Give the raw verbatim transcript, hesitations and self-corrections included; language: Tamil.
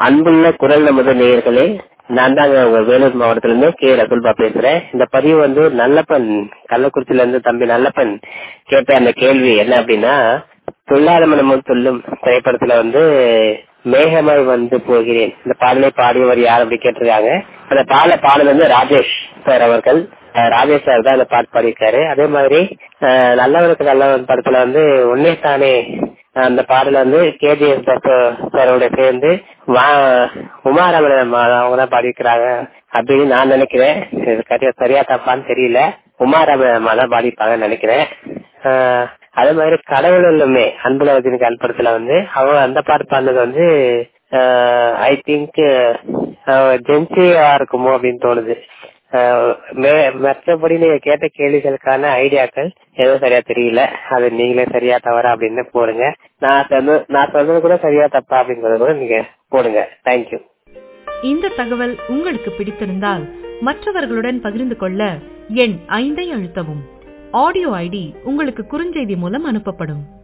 அன்புள்ள குரல் நமது நேயர்களே, நான் தாங்க உங்க வேலூர் மாவட்டத்துல இருந்து கே ரகுல்பா பேசுறேன். இந்த பதிவு வந்து நல்லப்பன் கள்ளக்குறிச்சியில இருந்து தம்பி நல்லப்பன் கேட்ட அந்த கேள்வி என்ன அப்படின்னா, துள்ளாத மனமும் துள்ளும் திரைப்படத்துல வந்து மேகமாய் வந்து போகிறேன் இந்த பாடலை பாடியவர் யார் அப்படி கேட்டிருக்காங்க. அந்த பாடல பாடல் வந்து ராஜேஷ் சார் அவர்கள். ராஜேஷ் சார் தான் அந்த பாட்டு பாடியிருக்காரு. அதே மாதிரி நல்லவனுக்கு நல்லவன் படத்துல வந்து உன்னே தானே அந்த பாடல வந்து கேஜிஎஸ் சாரோட சேர்ந்து உமாரமணன் அவங்க தான் பாடிக்கிறாங்க அப்படின்னு நான் நினைக்கிறேன். சரியா தப்பான்னு தெரியல. உமாரமணன் தான் பாடிப்பாங்கன்னு நினைக்கிறேன். அதே மாதிரி கடவுள் இல்லமே அன்புல ரஜினிகாந்த் படத்துல வந்து அவங்க அந்த பாட்டு பாடினது வந்து ஐ திங்க் ஜென்சியா இருக்குமோ அப்படின்னு தோணுது. மற்றபடி நீங்க கேட்ட கேள்விகளுக்கான ஐடியாக்கள் எதுவும் சரியா தெரியல. அது நீங்களே சரியா தவறா அப்படின்னு போடுங்க. நான் சொன்ன நான் சொன்னது கூட சரியா தப்பா அப்படிங்கறத கூட நீங்க போடுங்க. தேங்க்யூ. இந்த தகவல் உங்களுக்கு பிடித்திருந்தால் மற்றவர்களுடன் பகிர்ந்து கொள்ள எண் ஐந்தை அழுத்தவும். ஆடியோ ஐடி உங்களுக்கு குறுஞ்செய்தி மூலம் அனுப்பப்படும்.